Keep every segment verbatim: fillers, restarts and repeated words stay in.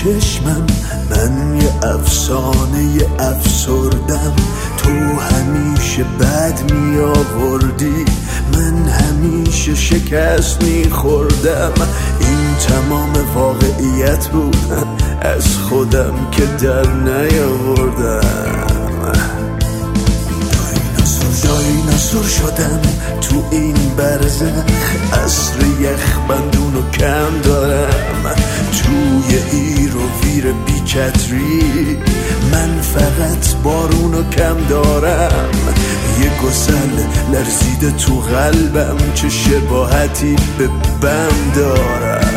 چشمم من یه افسانه یه افسردم، تو همیشه بد می آوردی، من همیشه شکست می خوردم. این تمام واقعیت بود، از خودم که در نیاوردم. دایناسور شدم تو این برزخ، عصر یخ بندونو کم دارم، توی هیر و ویر بیچتری من فقط بارونو کم دارم. یه گسل لرزیده تو قلبم، چه شباهتی به بم دارم.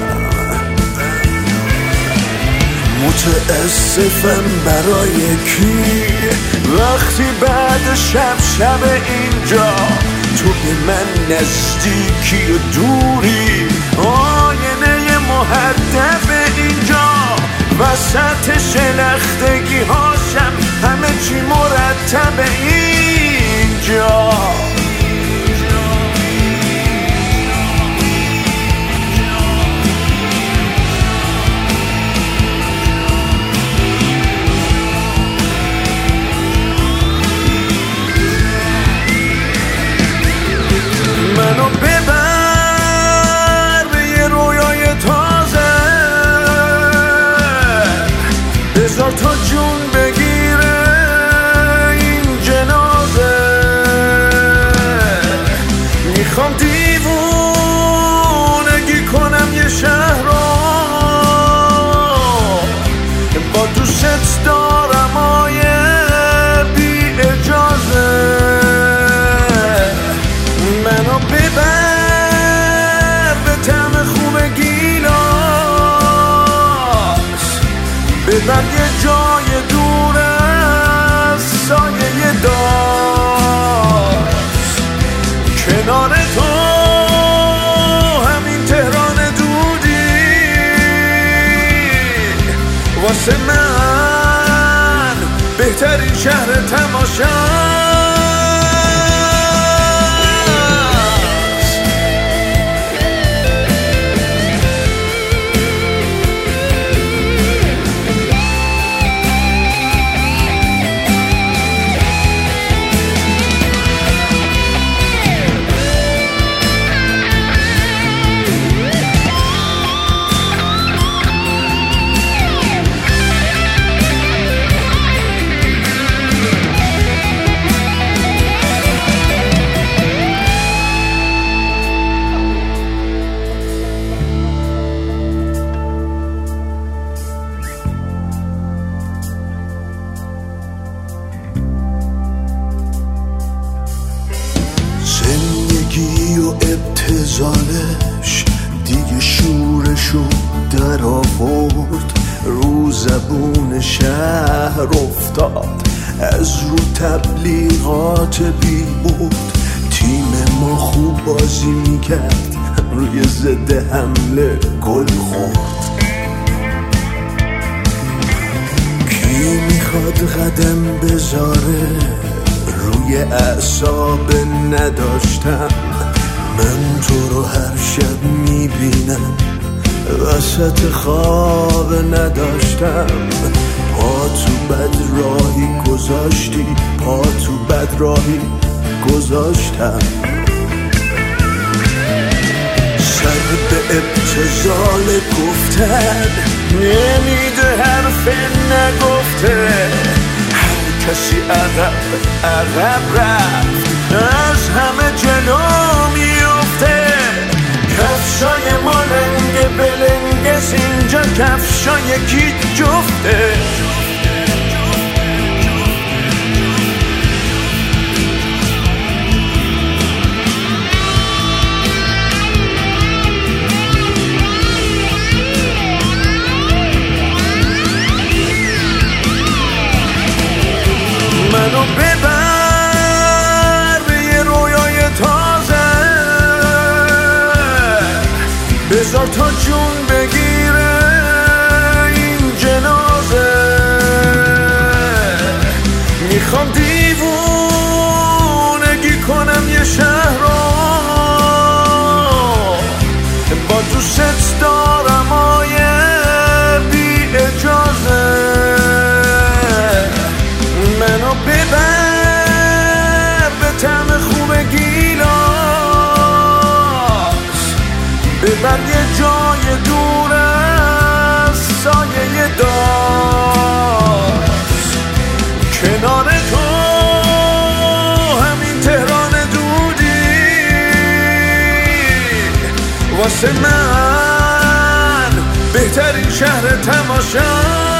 متاسفم برای کی وقتی بعد شب شب اینجا تو به من نزدیکی و دوری، آینه محدب اینجا وسط شلختگی هاشم، همه چی مرتب اینجا. منو ببر به یه رویای تازه، بذار تا جون بگیره این جنازه. میخوام دیوونگی کنم یه شهر رو، با دوست دارم آیه بی اجازه. منو ببر به طعم خوب گیلاس، ببر یه جای دور از سایه داست، کنار تو همین تهران دودی واسه من بهترین شهر تماشا. زندگی و ابتذالش دیگه شورشو در آورد، رو زبون شهر افتاد از رو تبلیغات بی بود. تیم ما خوب بازی میکرد، روی ضد حمله گل خورد. کی میخواد قدم بذاره روی اعصاب نداشتم، من تو رو هر شب میبینم وسط خواب نداشتم. پا تو بد راهی گذاشتی، پا تو بد راهی گذاشتم. سر به ابتذال گفتن نمیده، حرف نگفته. کسی عقب عقب رفت، از همه جلو میفته. کفشای ما لنگ بلنگس، اینجا کفشای کی جفته. منو ببر به یه رویای تازه، بذار تا جون بگیره این جنازه. میخوام دیوونگی کنم یه شهر رو، با دوست دارم آیه بی اجازه. ببر به طعم خوب گیلاس، ببر یه جای دور از سایه داز. کنار تو همین تهران دودی واسه من بهترین شهر تماشا.